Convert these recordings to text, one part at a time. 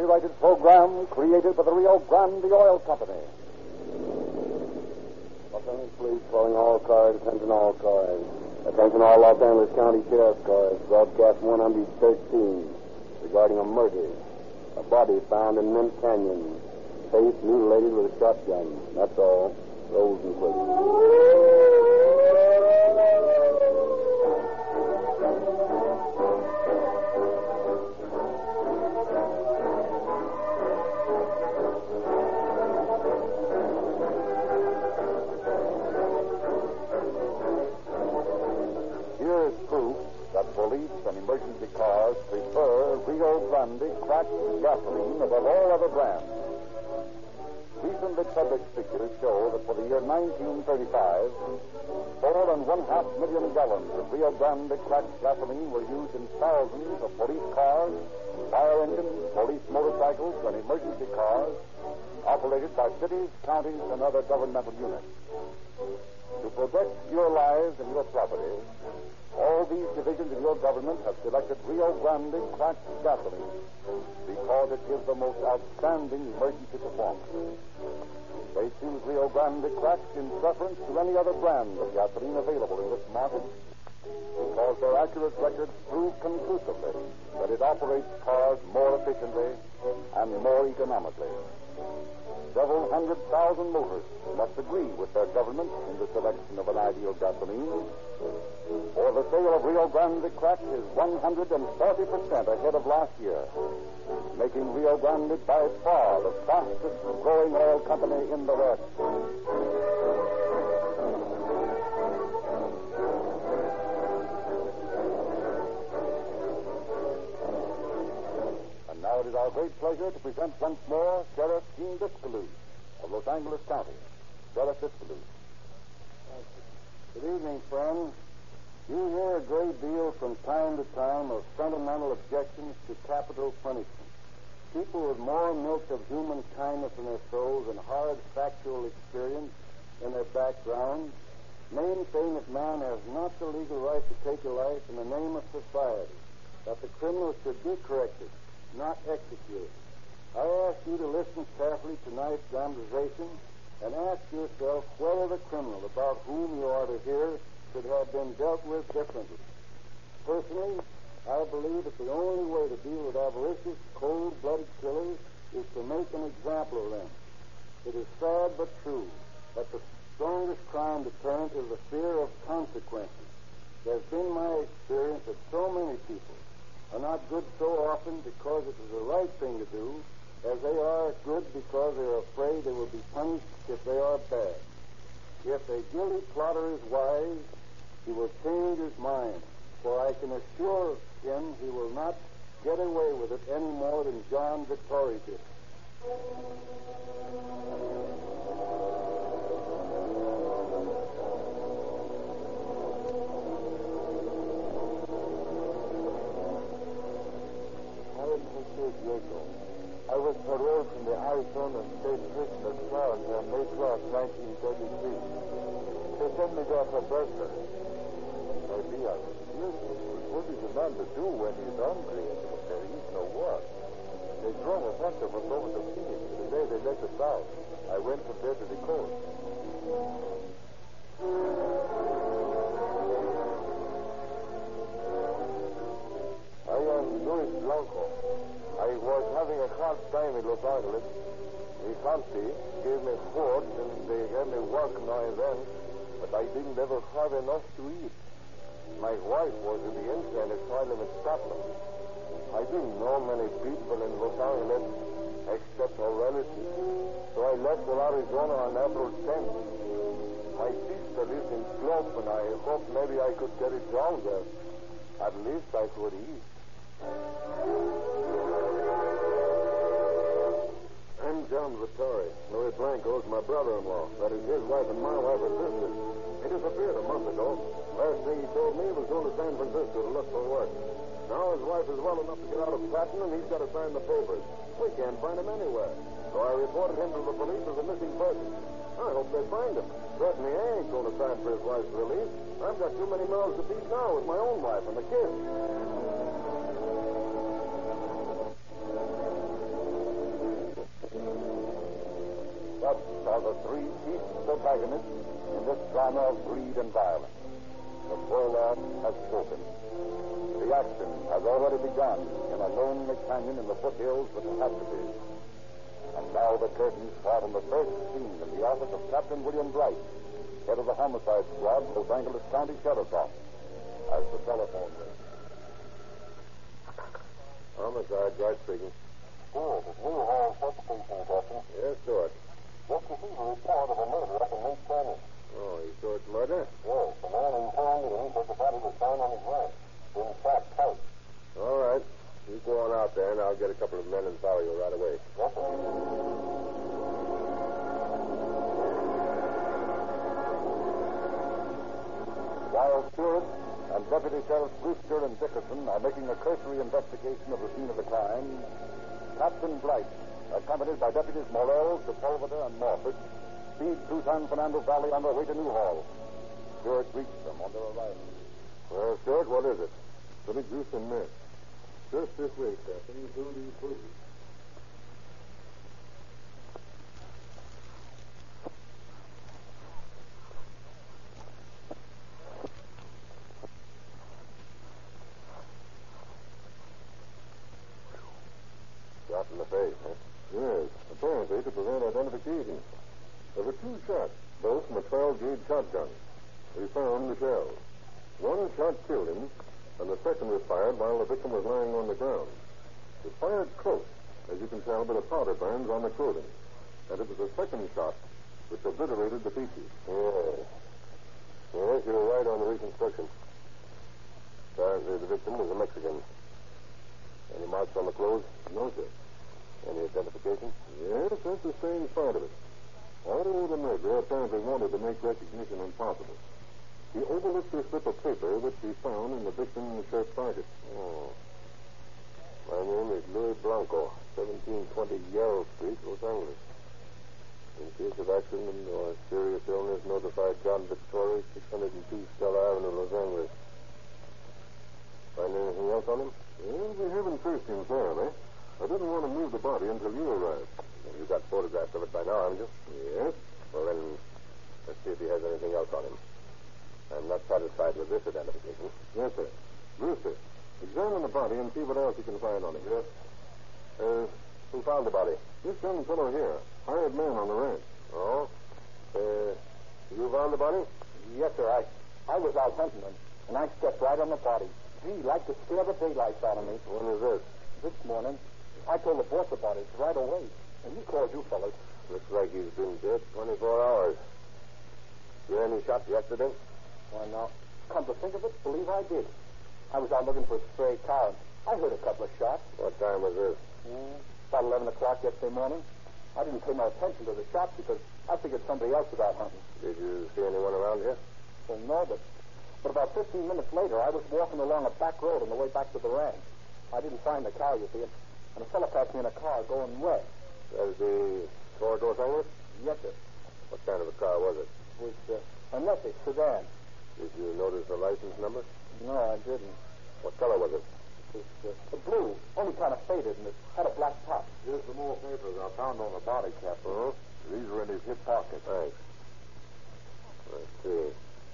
copyrighted program created by the Rio Grande Oil Company. Los Angeles Police calling all cars, attention all cars. Attention all Los Angeles County Sheriff's cars. Broadcast 113 regarding a murder. A body found in Mint Canyon. Face mutilated with a shotgun. That's all. Rosenquist. Emergency cars prefer Rio Grande cracked gasoline above all other brands. Recently published figures show that for the year 1935, 4.5 million gallons of Rio Grande cracked gasoline were used in thousands of police cars, fire engines, police motorcycles, and emergency cars operated by cities, counties, and other governmental units. To protect your lives and your property, all these divisions of your government have selected Rio Grande cracked gasoline because it gives the most outstanding emergency performance. They choose Rio Grande cracked in preference to any other brand of gasoline available in this market because their accurate records prove conclusively that it operates cars more efficiently and more economically. Several 100,000 motorists must agree with their government in the selection of an ideal gasoline. For the sale of Rio Grande cracked is 140% ahead of last year, making Rio Grande by far the fastest growing oil company in the West. And now it is our great pleasure to present once more Sheriff Gene Discaloo of Los Angeles County. Sheriff Discaloo. Good evening, friends. You hear a great deal from time to time of fundamental objections to capital punishment. People with more milk of human kindness in their souls and hard factual experience in their background maintain that man has not the legal right to take a life in the name of society, that the criminal should be corrected, not executed. I ask you to listen carefully to tonight's dramatization and ask yourself whether the criminal about whom you are to hear should have been dealt with differently. Personally, I believe that the only way to deal with avaricious, cold-blooded killers is to make an example of them. It is sad but true that the strongest crime deterrent is the fear of consequences. It has been my experience that so many people are not good so often because it is the right thing to do, as they are good because they are afraid they will be punished if they are bad. If a guilty plotter is wise, he will change his mind, for I can assure him he will not get away with it any more than John Vittori did. I am Jose Diego. I was paroled from the Arizona State Prison at Clark on May 12, 1933. They sent me there for burglary. Maybe I was useless, but what is a man to do when he's hungry and there is no work? They drove a bunch of us over to Phoenix the day they let us out. I went from there to the coast. I am Luis Blanco. I was having a hard time in Los Angeles. The county gave me food and they gave me work now and then, but I didn't ever have enough to eat. My wife was in the insane asylum in Scotland. I didn't know many people in Los Angeles except our relatives, so I left for Arizona on April 10th. My sister lives in Globe, and I hoped maybe I could get a job there. At least I could eat. I'm John Vittori. Louis Blanco is my brother-in-law. That is his wife and my wife and sister. He disappeared a month ago. Last thing he told me was going to San Francisco to look for work. Now his wife is well enough to get out of Patton, and he's got to sign the papers. We can't find him anywhere. So I reported him to the police as a missing person. I hope they find him. Certainly I ain't going to sign for his wife's release. I've got too many mouths to feed now with my own wife and the kids. Such are the three chief protagonists in this drama of greed and violence. The prologue has spoken. The action has already begun in a lonely canyon in the foothills of the Cascades. And now the curtains part on the first scene in the office of Captain William Bright, head of the homicide squad, Los Angeles County Sheriff's Office, as the telephone rings. Homicide, Bright speaking. Good. It's me, Hall Substation, Captain. Yes, Stuart. Just received a report of a murder up in Lake Canyon. Oh, you saw it's murder? Yes, the man in town said the body was found on his ranch. Been shot tight. All right. You go on out there, and I'll get a couple of men and follow you right away. Yes, sir. While Stewart and Deputy Sheriffs Brewster and Dickerson are making a cursory investigation of the scene of the crime, Captain Bright, accompanied by Deputies Morrell, Sepulveda, and Morford, speed through San Fernando Valley on their way to Newhall. Stewart reached them on their arrival. Well, Stuart, what is it? Billy Goose and Miss. Just this way, Captain. Booty. Shot in the face, huh? Yes, apparently to prevent identification. There were two shots, both from a 12-gauge shotgun. We found the shells. One shot killed him, and the second was fired while the victim was lying on the ground. It fired close, as you can tell by the powder burns on the clothing. And it was the second shot which obliterated the features. Yes, you're right on the reconstruction. Apparently the victim was a Mexican. Any marks on the clothes? No, sir. Any identification? Yes, that's the strange part of it. Although the murderer apparently wanted to make recognition impossible, he overlooked a slip of paper which he found in the victim's shirt pocket. Oh. My name is Louis Blanco, 1720 Yarrow Street, Los Angeles. In case of accident or serious illness, notify John Vittori, 602 Stella Avenue, Los Angeles. Find anything else on him? Well, we haven't searched him thoroughly. I didn't want to move the body until you arrived. Well, you got photographs of it by now, haven't you? Yes? Well, then, let's see if he has anything else on him. I'm not satisfied with this identification. Yes, sir. Brewster, examine the body and see what else you can find on him. Yes. Who found the body? This young fellow here, hired man on the ranch. Oh? You found the body? Yes, sir. I was out hunting, and I stepped right on the body. Gee, like to scare the daylights out of me. When was this? This morning, I told the boss about it right away, and he called you fellas. Looks like he's been dead 24 hours. You hear any shots yesterday? Well, now, come to think of it, believe I did. I was out looking for a stray cow, and I heard a couple of shots. What time was this? About 11 o'clock yesterday morning. I didn't pay no attention to the shots because I figured somebody else was out hunting. Did you see anyone around here? Well, no, but about 15 minutes later, I was walking along a back road on the way back to the ranch. I didn't find the cow, you see, and a fellow passed me in a car going west. That was the Ford Los Angeles? Yes, sir. What kind of a car was it? It was a Nessie sedan. Did you notice the license number? No, I didn't. What color was it? It was blue, only kind of faded, and it had a black top. Here's some more papers I found on the body, Captain. Oh? These are in his hip pocket. Thanks. Let's see.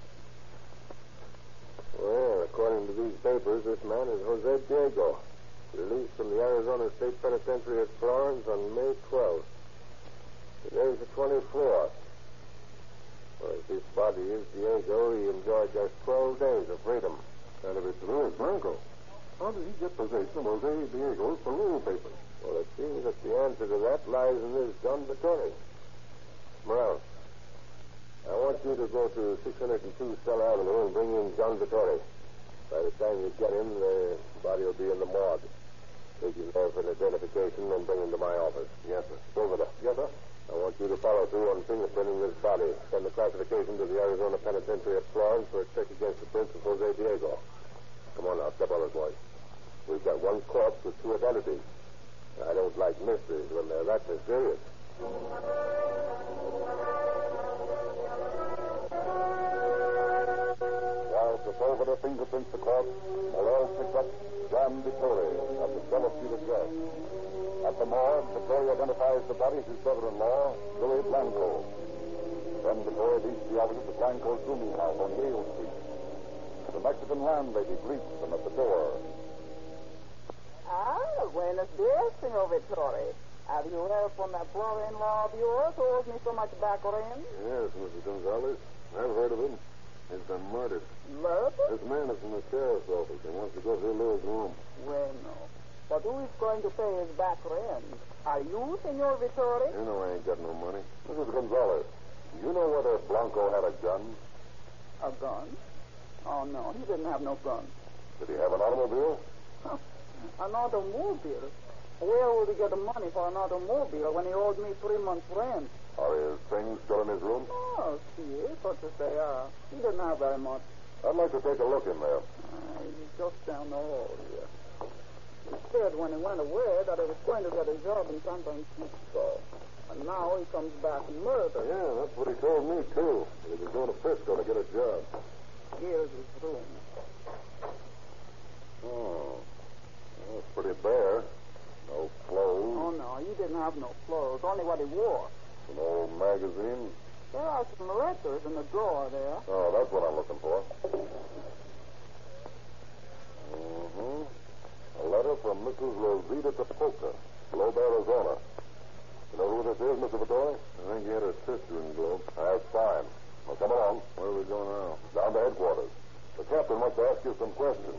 Well, according to these papers, this man is Jose Diego, released from the Arizona State Penitentiary at Florence on May 12th. Today's the 24th. Well, if this body is Diego, he enjoyed just 12 days of freedom. And if it's Louis Blanco, how did he get possession of Jose Diego's parole papers? Well, it seems that the answer to that lies in this John Vittori. Morrell, I want you to go to 602 Stella Avenue and bring in John Vittori. By the time you get him, the body will be in the morgue. Take him there for an identification and bring him to my office. Yes, sir. Over there. Yes, sir. I want you to follow through on fingerprinting this body. Send the classification to the Arizona Penitentiary at Florence for a check against the prints of Jose Diego. Come on now, step on it, boys. We've got one corpse with two identities. I don't like mysteries when they're that mysterious. While Sepulveda fingerprints the corpse, Morrell picks up John Vittori at the Cellar Street address. At the morgue, Victoria identifies the body as his brother-in-law, Louis Blanco. Then Victoria leads the officers to Blanco's rooming house on Yale Street. The Mexican landlady greets them at the door. Ah, buenos dias, Senor Vittori. Have you heard from that brother-in-law of yours who owes me so much back rent? Yes, Mrs. Gonzalez. I've heard of him. He's been murdered. Murder? This man is from the sheriff's office. He wants to go to Louis' room. Bueno. But who is going to pay his back rent? Are you, Senor Vittori? You know I ain't got no money. Mrs. Gonzalez, do you know whether Blanco had a gun? A gun? Oh, no, he didn't have no gun. Did he have an automobile? An automobile? Where would he get the money for an automobile when he owed me 3 months' rent? Are his things still in his room? Oh, yes, but to say, he didn't have very much. I'd like to take a look in there. He's just down the hall here. He said when he went away that he was going to get a job in San Francisco. And now he comes back murdered. Yeah, that's what he told me, too. He was going to Frisco to get a job. Here's his room. Oh. Well, it's pretty bare. No clothes. Oh, no, he didn't have no clothes, only what he wore. An old magazine. There are some records in the drawer there. Oh, that's what I'm looking for. Mm-hmm. A letter from Mrs. Rosita Tapoca, Globe, Arizona. You know who this is, Mr. Vittori? I think he had a sister in Globe. That's fine. Well, come along. Where are we going now? Down to headquarters. The captain wants to ask you some questions.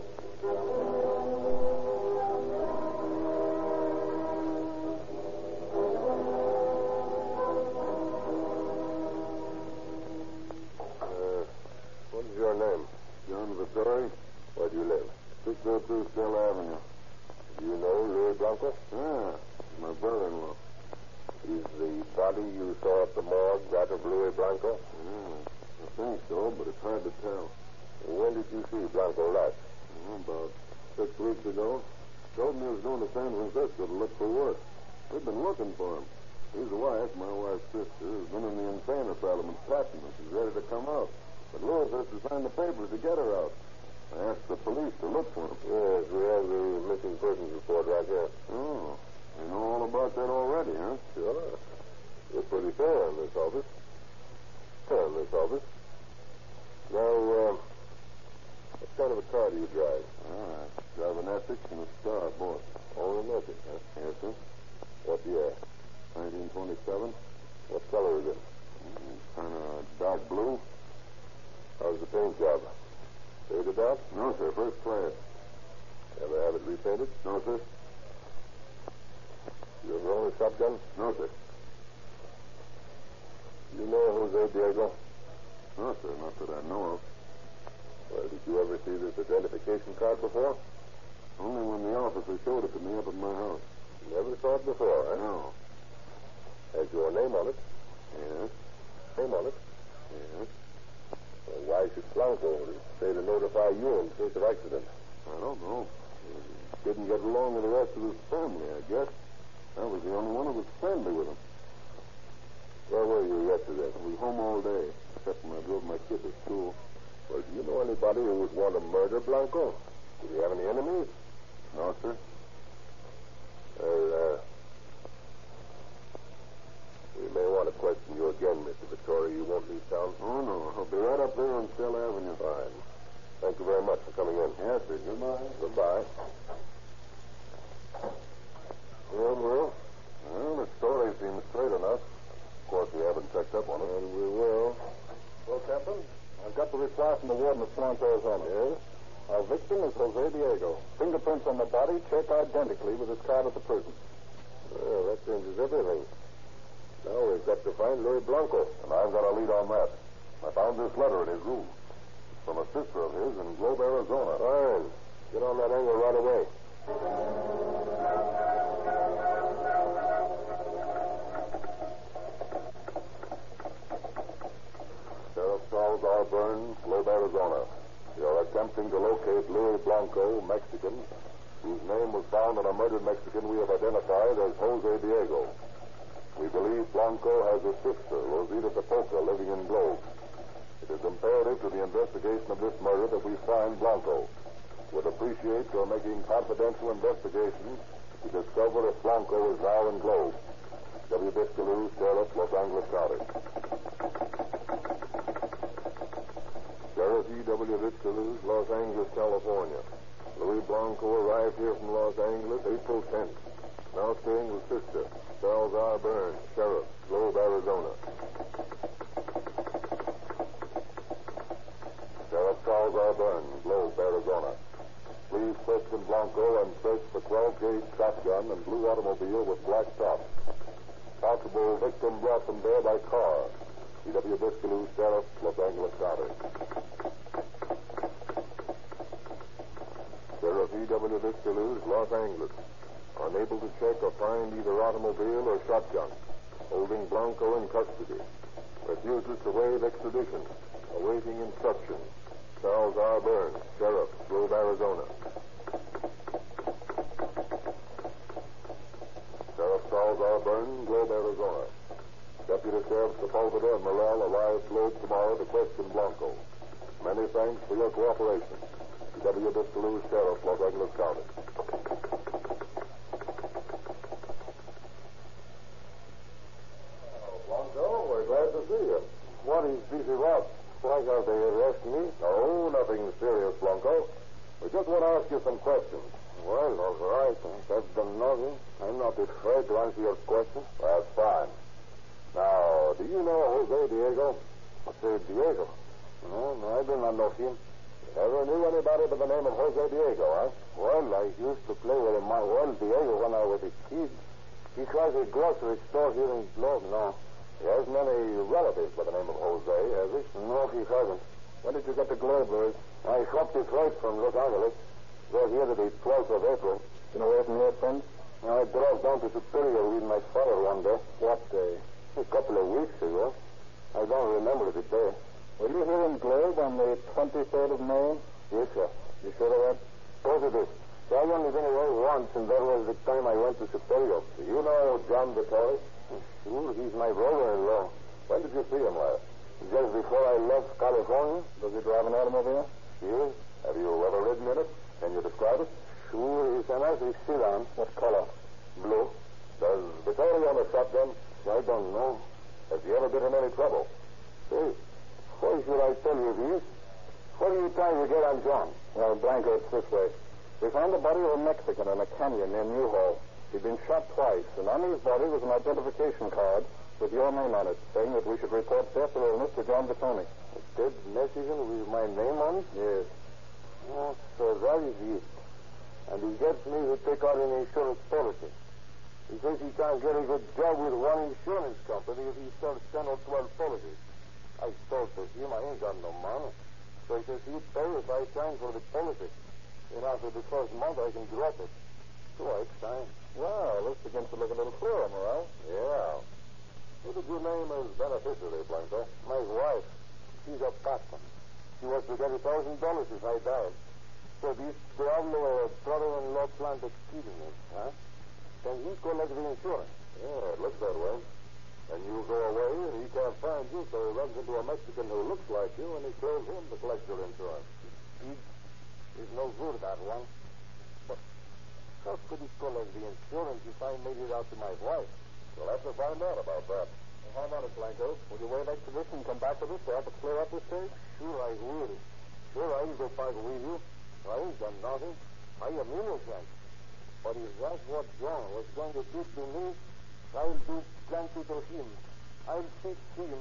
What is your name? John Vittori. Where do you live? 602 Stella Avenue. Do you know Louis Blanco? Yeah, he's my brother-in-law. Is the body you saw at the morgue that of Louis Blanco? Yeah, I think so, but it's hard to tell. When did you see Blanco last? About 6 weeks ago. Told me he was going to San Francisco to look for work. We've been looking for him. His wife, my wife's sister, has been in the insane asylum in Platinum. She's ready to come out. But Louis has to sign the papers to get her out. I asked the police to look for him. Yes, we have the missing persons report right here. Oh, you know all about that already, huh? Sure. You're pretty fair in this office. Now, what kind of a car do you drive? I drive an Essex and a Star, both. Oh, an Essex, huh? Yes, sir. What year? 1927. What color is it? Kind of dark blue. How's the paint job? Faded out? No, sir. First class. Ever have it repainted? No, sir. You ever own a shotgun? No, sir. You know Jose Diego? No, sir. Not that I know of. Well, did you ever see this identification card before? Only when the officer showed it to me up at my house. Never saw it before, huh? No. Has your name on it? Yes. Name on it? Yes. Well, why should Blanco say to notify you in case of accident? I don't know. He didn't get along with the rest of his family, I guess. I was the only one who was friendly with him. Where were you yesterday? I was home all day, except when I drove my kid to school. Well, do you know anybody who would want to murder Blanco? Do you have any enemies? No, sir. Well, we may want to question you again, Mr. Vittori. You won't leave town? Oh, no. I'll be right up there on Stella Avenue. Fine. Thank you very much for coming in. Yes, sir. Goodbye. Goodbye. Well, the story seems straight enough. Of course, we haven't checked up on it. And we will. Well, Captain, I've got the reply from the warden of Florence, Arizona. Yes? Our victim is Jose Diego. Fingerprints on the body check identically with his card at the prison. Well, that changes everything. Now we've got to find Louis Blanco. And I've got a lead on that. I found this letter in his room. It's from a sister of his in Globe, Arizona. Fine. Get on that angle right away. Sheriff Charles R. Burns, Globe, Arizona. You're attempting to locate Louis Blanco, Mexican, whose name was found on a murdered Mexican we have identified as Jose Diego. We believe Blanco has a sister, Rosita Tapoca, living in Globe. It is imperative to the investigation of this murder that we find Blanco. Would appreciate your making confidential investigations To discover if Blanco is now in Globe. W. Biscalou, Sheriff, Los Angeles County. Sheriff E.W. Biscalou, Los Angeles, California. Louis Blanco arrived here from Los Angeles April 10th. Now staying with sister, Charles R. Burns, Sheriff, Globe, Arizona. Sheriff Charles R. Burns, Globe, Arizona. Please question Blanco and search for 12-gauge shotgun and blue automobile with black top. Possible victim brought from there by car. E.W. Biscalou, Sheriff, Los Angeles County. Sheriff E.W. Biscalou, Los Angeles. Unable to check or find either automobile or shotgun. Holding Blanco in custody. Refuses to waive extradition. Awaiting instructions. Charles R. Burns, Sheriff, Globe, Arizona. Sheriff Charles R. Burns, Globe, Arizona. Deputy Sheriff Sepulveda and Morrell arrive Globe tomorrow to question Blanco. Many thanks for your cooperation. W. Biscalou, Sheriff, Los Angeles County. Blanco, we're glad to see you. What is this about? Why have they arrested me? No, nothing serious, Blanco. We just want to ask you some questions. Well, all right. That's done nothing. I'm not afraid to answer your questions. That's fine. Now, do you know Jose Diego? Jose Diego? No, I do not know him. You never knew anybody by the name of Jose Diego, huh? Well, I used to play with Manuel Diego when I was a kid. He has a grocery store here in Globe now. He has many relatives by the name of Jose, has he? No, he hasn't. When did you get to Globe, Louis? I hopped his flight from Los Angeles. Got here the 12th of April. You know where from here, friend? I drove down to Superior with my father one day. What day? A couple of weeks ago. I don't remember the day. Were you here in Globe on the 23rd of May? Yes, sir. You sure of that? Positive. I've only been away once, and that was the time I went to Superior. Do you know John Vittori? Sure, he's my brother-in-law. When did you see him last? Just before I left California. Does he drive an automobile? Yes. Have you ever ridden in it? Can you describe it? Sure, it's a nice sedan. What color? Blue. Does Vittori own a shotgun? I don't know. Has he ever been in any trouble? Hey, why should I tell you this? What are you trying to get on John? Well, Blanco, it's this way. We found the body of a Mexican in a canyon near Newhall. He'd been shot twice, and on his body was an identification card with your name on it, saying that we should report death or illness to John Vittori. A dead Mexican with my name on it? Yes. Oh, so that is it. And he gets me to take out an insurance policy. He says he can't get a good job with one insurance company if he sells 10 or 12 policies. I told him I ain't got no money. So he says he'd pay if I sign for the policy. And after the first month, I can drop it. So I signed. Well, this begins to look a little clearer, Morrell. Yeah. Who did you name as beneficiary, Blanco? My wife. She's a pastor. She was to get $1,000 if I died. So this Diablo brother-in-law planned to kill me, huh? Can he collect the insurance? Yeah, it looks that way. And you go away, and he can't find you, so he runs into a Mexican who looks like you, and he kills him to collect your insurance. He's no good, that one. But how could he collect the insurance if I made it out to my wife? We'll have to find out about that. Well, how about it, Blanco? Will you wait extradition and come back with us to help us clear up this case? Sure, I will. Sure, I'll go back with you. I ain't done nothing. I am innocent. But if that's what John was going to do to me, I'll do plenty to him. I'll fix him.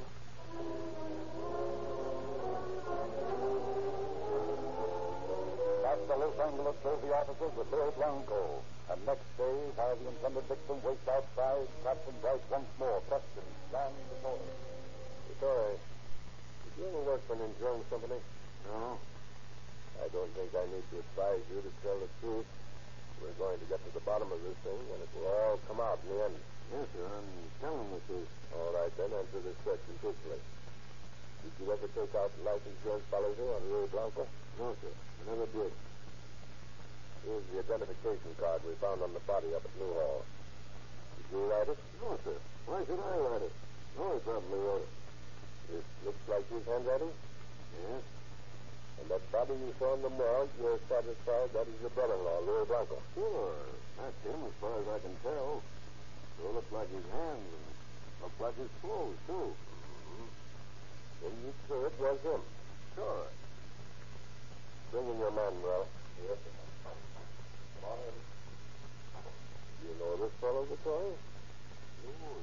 That's the Los Angeles Trophy officers with Louis Blanco. And next day, while the intended victim waits outside, Captain Bright once more questions John Vittori. Vittori, did you ever work for an insurance company? No. I don't think I need to advise you to tell the truth. We're going to get to the bottom of this thing, and it will all come out in the end. Yes, sir. I'm telling the truth. All right, then, answer this question truthfully. Did you ever take out a life insurance policy on Louis Blanco? No, sir. I never did. Here's the identification card we found on the body up at Newhall. Did you write it? No, sir. Why should I write it? No, he probably wrote it. This looks like his handwriting? Yes. And that body you saw in the morgue, you're satisfied that is your brother-in-law, Louis Blanco? Sure. That's him as far as I can tell. Sure looks like his hands and looks like his clothes, too. Mm-hmm. Then you'd say it was him. Sure. Bring in your man, Morel. Yes, sir. Come on in. You know this fellow, Vittorio? Louis.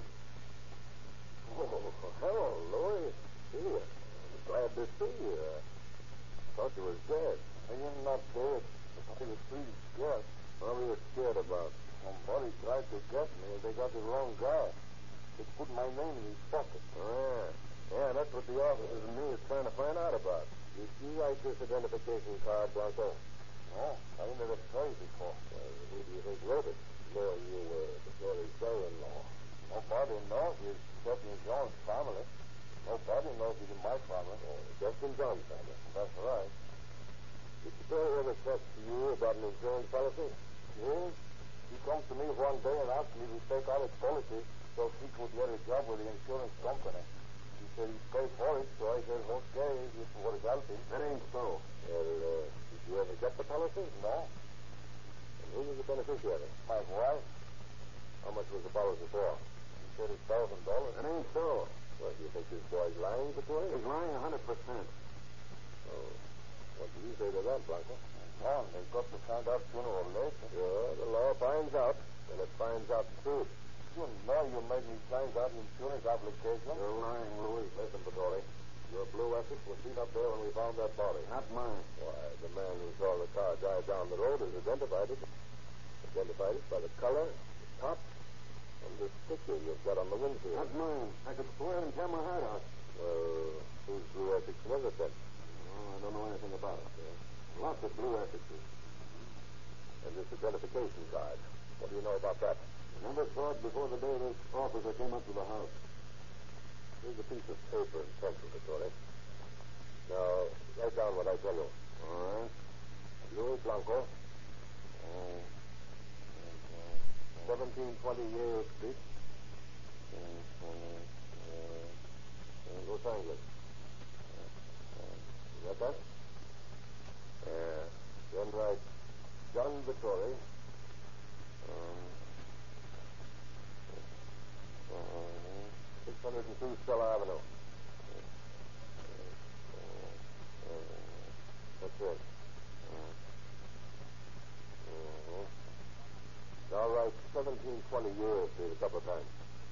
Oh, hello, Louis. Here. I'm glad to see you. Thought you was dead. I am not dead. I was pretty scared. What were you scared about? Somebody tried to get me. They got the wrong guy. They put my name in his pocket. Oh, yeah. Yeah, that's what the officers and me is trying to find out about. Did you write this identification card, Blanco? No, I never tried before. Well, who do you think wrote it? Knowing you were Vittorio's brother-in-law. Nobody knows. Except in John's family. Nobody knows he's in my family. Oh, just in John's family. That's right. Did Vittorio ever talk to you about an insurance policy? Yeah? He comes to me one day and asked me to take out his policy so he could get a job with the insurance company. He said he'd pay for it, so I said, okay, if it would help him. That ain't so. Well, did you ever get the policy? No. And who was the beneficiary? My wife. How much was the policy for? He said $1,000. That ain't so. Well, do you think this boy's lying, Vittorio? He's lying 100%. Oh. What do you say to that, Blanco? John, they got to find out sooner or later. Sure, the law finds out, and it finds out the truth. You know you made me sign that insurance application. You're lying, Louis. Listen, Vittorio. Your blue Essex was seen up there when we found that body. Not mine. Why, the man who saw the car drive down the road has identified it. Identified it by the color, the top, and the sticker you've got on the windshield. Not mine. I could swear and tear my heart out. Well, whose blue Essex was it then? Oh, I don't know anything about it. Lots of blue Essexes. And this identification card. What do you know about that? I never saw it before the day this officer came up to the house. Here's a piece of paper and pencil, Vittorio. Now, write down what I tell you. All right. Louis Blanco. 1720 Yale Street. Los Angeles. You got that? Then write John Vittori. 602 Stella Avenue. That's it. Now write 1720 Yale Street a couple of times.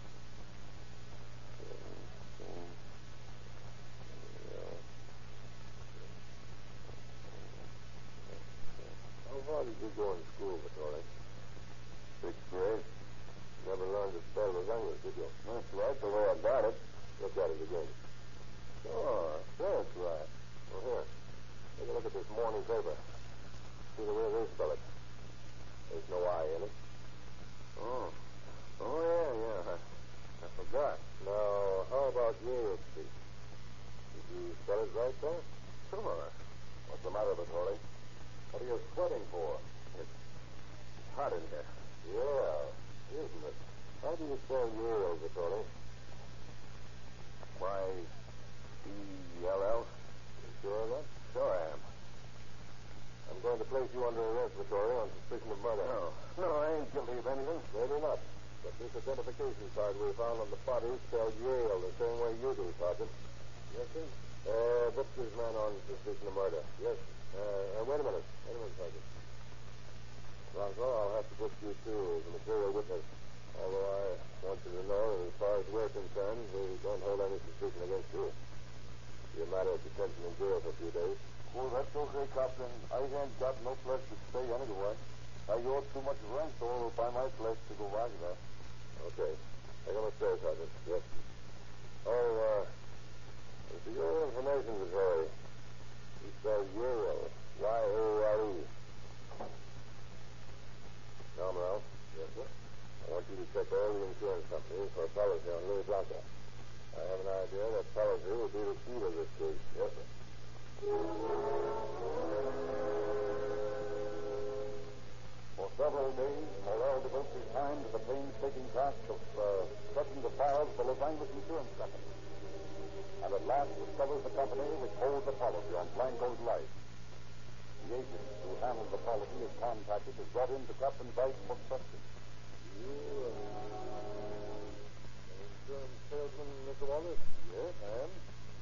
How far did you go in school, Vittori? 6th grade. Never learned to spell Los Angeles, did you? That's right, the way I got it. Look at it again. Sure, that's right. Well, here. Take a look at this morning paper. See the way they spell it. There's no I in it. Oh, yeah. I forgot. Now, how about Yale Street? Did you spell it right there? Sure. What's the matter, Vittori? What are you sweating for? It's hot in here. Yeah, isn't it? How do you spell Yale, Vittori? Y-E-L-L? You sure of that? Sure I am. I'm going to place you under arrest, Vittori, on suspicion of murder. No, I ain't guilty of anything. Maybe not. But this identification card we found on the body spelled Yale the same way you do, Sergeant. Yes, sir? Book this man on suspicion of murder. Yes. Wait a minute, Sergeant. Blanco, I'll have to put you through as a material witness. Although I want you to know that as far as we're concerned, we don't hold any suspicion against you. You're a matter of detention in jail for a few days. Well, that's okay, Captain. I ain't got no place to stay anyway. I owe too much rent, so I'll buy my place to go back there. Okay. Take him upstairs, Sergeant. Yes. Oh, for your information, Vittori, he spelled Yale. Y-A-L-E. Now, Morel. Yes, sir? I want you to check all the insurance companies for a policy on Louis Blanco. I have an idea that policy will be the key to this case. Yes, sir. For several days, Morel devotes his time to the painstaking task of checking the files of the Los Angeles Insurance Company. and at last discovers the company which holds the policy on Blanco's life. The agent who handles the policy is contacted is brought in to Captain Dyke for questions. Insurance salesman, Mr. Walters? Yes, I am.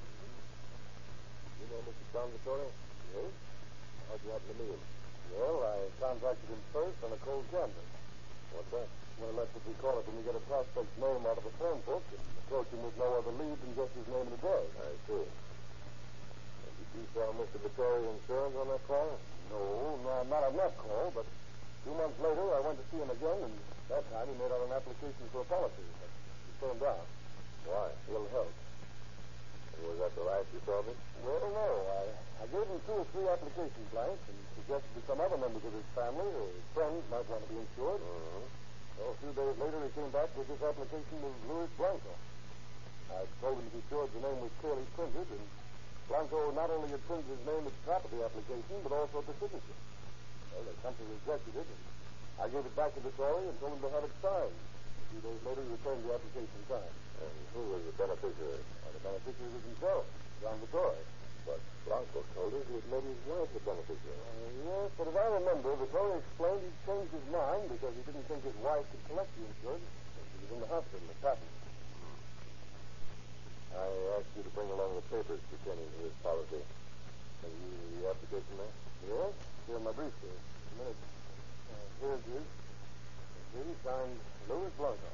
You know Mr. John Vittori? Yes. How'd you happen to meet him? Well, I contacted him first on a cold canvas. What's that? Well, that's what we call it when you get a prospect's name out of a phone book and approach him with no other lead than just his name and address. I see. And did you sell Mr. Vittori insurance on that call? No, not on that call, but 2 months later I went to see him again, and that time he made out an application for a policy. But he turned down. Why? Ill health. And was that the last you saw of him? Well, no. I gave him 2 or 3 application blanks and suggested that some other members of his family or his friends might want to be insured. So a few days later he came back with this application of Luis Blanco. I told him to be sure the name was clearly printed, and Blanco not only had printed his name at the top of the application, but also at the signature. Well, they promptly rejected it, and I gave it back to Vittori and told him to have it signed. A few days later, he returned the application signed. And who was the beneficiary? Well, the beneficiary was himself, John Vittori. But Blanco told us he had made his wife the beneficiary. Yes, but as I remember, Vittori explained he'd changed his mind because he didn't think his wife could collect the insurance. She was in the hospital at Patton. I asked you to bring along the papers pertaining to this policy. Have you the application there? Yes, here in my briefcase. A minute. Here it is. He signed Luis Blanco.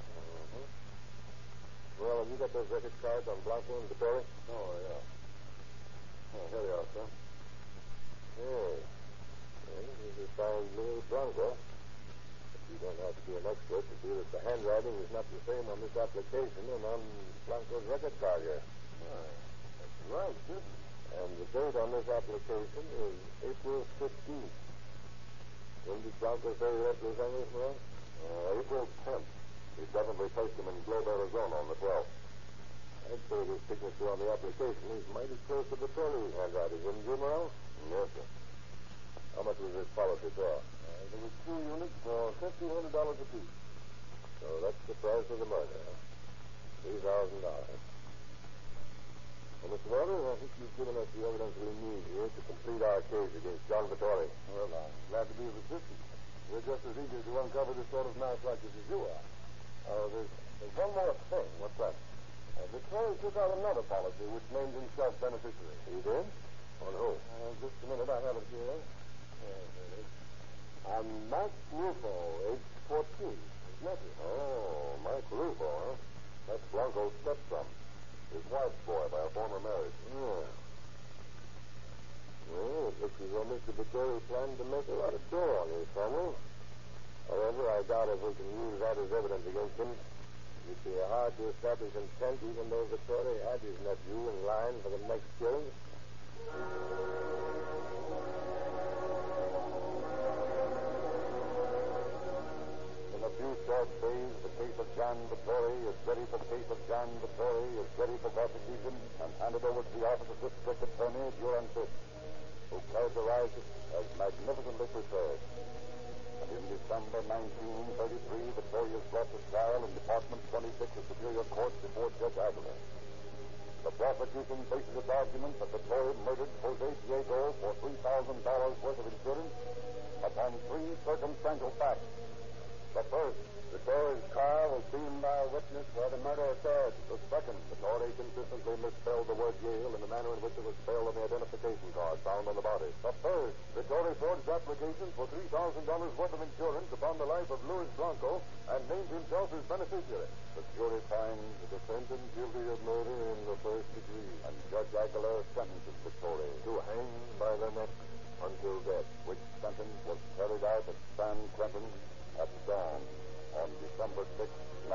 Well, have you got those record cards on Blanco and Vittori? Oh, yeah. Oh, here they are, sir. Hey. Well, this is signed Luis Blanco. But you don't have to be an expert to see that the handwriting is not the same on this application and on Blanco's record card here. That's right, sir. And the date on this application is April 15th. When did Blanco say he left Los Angeles, Morel? April 10th. He definitely placed him in Globe, Arizona on the 12th. I'd say his signature on the application is mighty close to Vittori's handwriting, wouldn't you, Morel? Yes, sir. How much was this policy for? There was 2 units for $1,500 apiece. So that's the price of the murder, huh? $3,000. Well, Mr. Walters, I think you've given us the evidence we need here to complete our case against John Vittori. Well, I'm glad to be of assistance. We're just as eager to uncover this sort of malpractice as you are. There's one more thing. What's that? Vittori took out another policy which named himself beneficiary. He did? On who? Just a minute. I have it here. There it is. I'm Mac Rufo, age 14. His nephew. Oh, Mac Rufo, huh? That's Blanco's stepson. His wife's boy by a former marriage. Yeah. Well, it looks as though Mr. Vittori planned to make a lot of dough on his family. However, I doubt if we can use that as evidence against him. It'd be hard to establish intent even though Vittori had his nephew in line for the next killing. In a few short days, the case of John Vittori is ready for the case of John Vittori is ready for prosecution and handed over to the office of District Attorney Duran Fisk, who characterized it as magnificently prepared. And in December 1933, Vittori is brought to trial in Department 26 of Superior Court before Judge Aguilar. The prosecution bases its argument that Vittori murdered Jose Diego for $3,000 worth of insurance upon 3 circumstantial facts. The first, Vittori's car was seen by a witness where the murder occurred. The second, Vittori consistently misspelled the word Yale in the manner in which it was spelled on the identification card found on the body. The third, Vittori forged applications for $3,000 worth of insurance upon the life of Luis Blanco and named himself as beneficiary. The jury finds the defendant guilty of murder in the first degree, and Judge Aguilar sentences Vittori to hang by the neck until death, which sentence was carried out at San Quentin at dawn on December 6,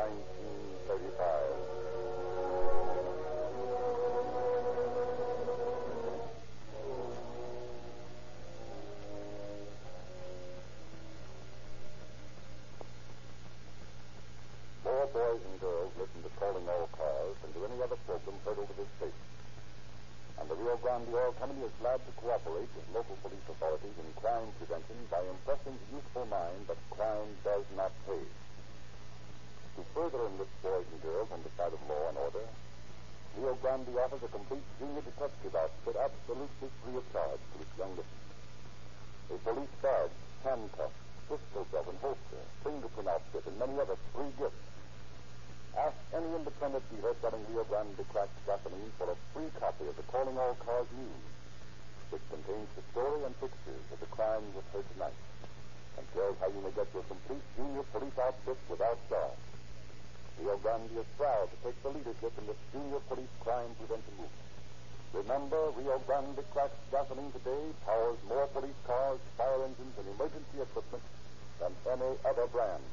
1935. 4 boys and girls listened to Calling All Cars and to any other program heard over this station. And the Rio Grande Oil Company is glad to cooperate with local police authorities in crime prevention by impressing the youthful mind that crime does not pay. To further enlist boys and girls on the side of law and order, we Rio Grande offers a complete junior detective outfit absolutely free of charge to its young listeners. A police badge, handcuffs, pistol belt and holster, fingerprint outfit, and many other free gifts. Ask any independent dealer selling Rio Grande cracked gasoline for a free copy of the Calling All Cars News, which contains the story and pictures of the crimes occurred tonight, and tells how you may get your complete junior police outfit without charge. Rio Grande is proud to take the leadership in this junior police crime prevention movement. Remember, Rio Grande cracked gasoline today powers more police cars, fire engines, and emergency equipment than any other brand.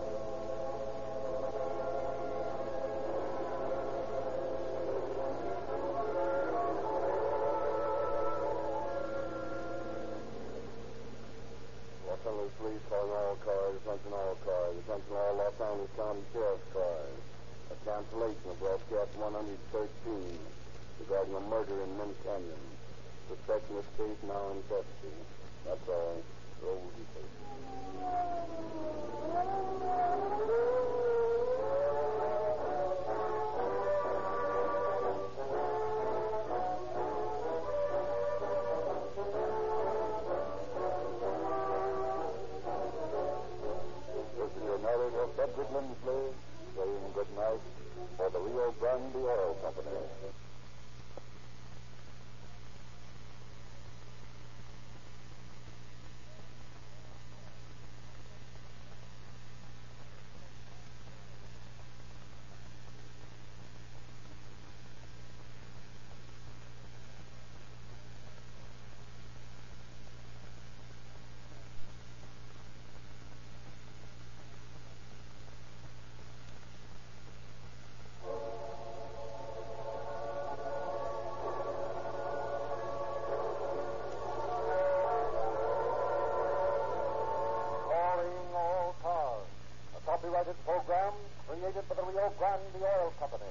Los Angeles Police calling all cars, attention all cars, attention all Los Angeles County Sheriff's cars. A cancellation of broadcast 113 regarding a murder in Mint Canyon. Suspect in this case now in custody. That's all. Roll the tape. This is your narrator, Frederick Lindsley, saying good night for the Rio Grande Oil Company. Copyrighted program created by the Rio Grande Oil Company.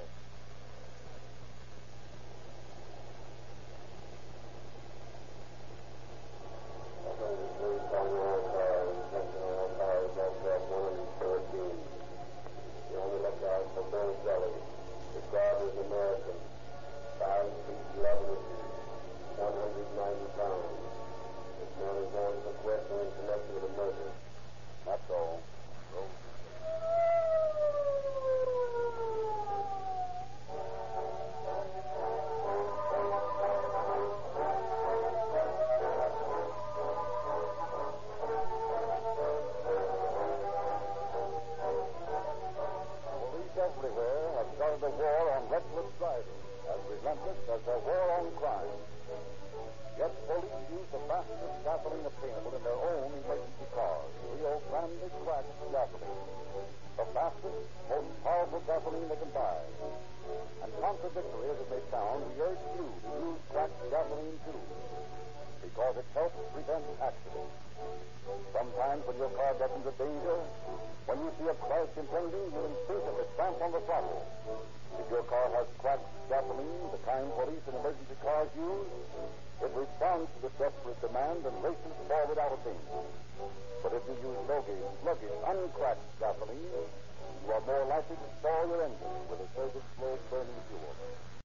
The only lookout for Bill Kelly. Described as American. 5 feet 11 inches. 190 pounds. This man is wanted for questioning in connection with a murder. That's all. Police everywhere have started a war on reckless driving, as relentless as their war on crime. Yet police use the fastest gasoline obtainable in their own emergency cars, Rio Grande cracked gasoline. The fastest, most powerful gasoline they can buy. And contradictory as it may sound, we urge you to use cracked gasoline too, because it helps prevent accidents. Sometimes when your car gets into danger, when you see a crash impending, you instinctively stamp on the throttle. If your car has cracked gasoline, the kind police and emergency cars use, it responds to the desperate demand and races forward out of danger. But if you use low-gauge, sluggish, uncracked gasoline, you are more likely to stall your engine with a surge of slow-burning fuel.